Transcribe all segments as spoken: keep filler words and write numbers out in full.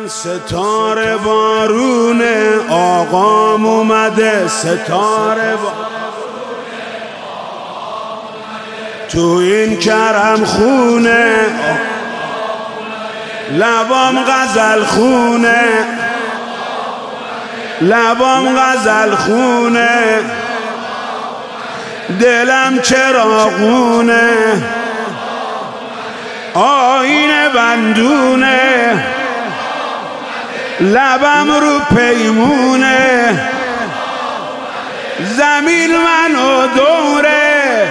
ستاره بارون آقام اومده، ستاره بارون تو این کرم خونه، لبام غزل خونه، لبام غزل خونه، دلم چراغونه، آینه بندونه، لبم رو پیمونه، زمین منو دوره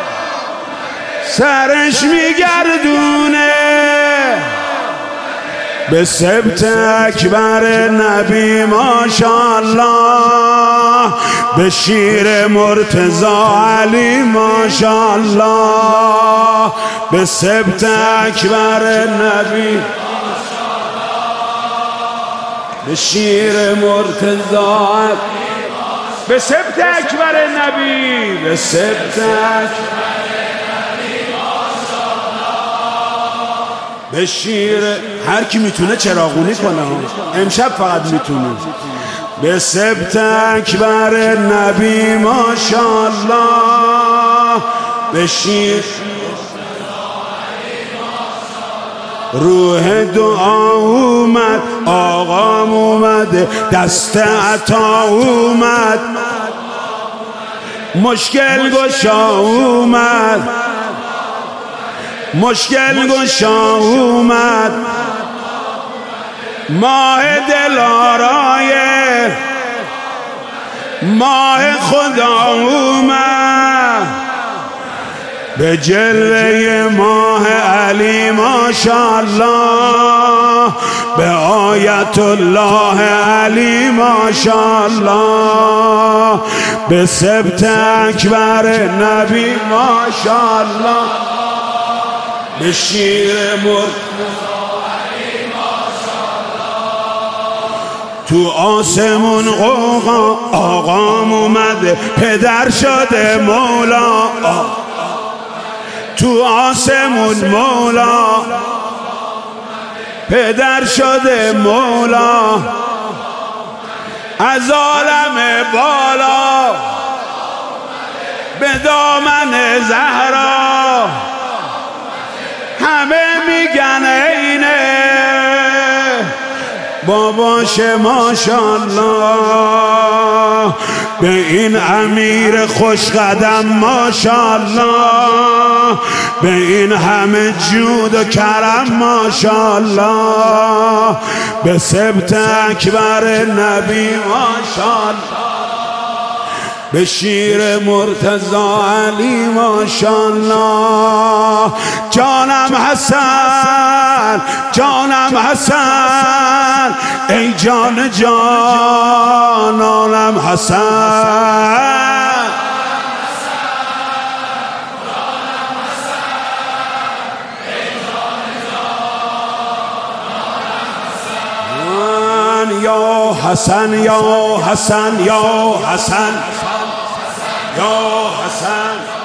سرش میگردونه. به سبت اکبر نبی ماشاءالله، به شیر مرتضی علی ماشاءالله، به سبت اکبر نبی، به شیر مرتضی، به سبت اکبر نبی، به سبت اکبر به شیر. هر کی میتونه چراغونی کنه، امشب فقط میتونه. به سبت اکبر نبی ماشاءالله، به شیر روح دعا اومد، آقام اومده، دست عطا اومد، مشکل گشا اومد، مشکل گشا اومد، ماه دلارای ماه خدا اومد، به جلوه ماه علی ماشاءالله، به آیت الله علی ماشاءالله، به سبت اکبر نبی ماشاءالله، به شیر مرتضی علی ماشاءالله. تو آسمون قوقا آقام اومده، پدر شده مولا، تو آسمون مولا، پدر شده مولا، از عالم بالا به دامن زهرا، همه میگن اینه باباش ماشاءالله، به این امیر خوش قدم ماشاءالله، به این همه جود و کرم ماشاءالله، به سبت اکبر نبی ماشاءالله، به شیر مرتضی علی ماشاءالله. جانم حسن، جانم حسن، ای جان جانانم حسن، یا حسن یا حسن یا حسن یا حسن.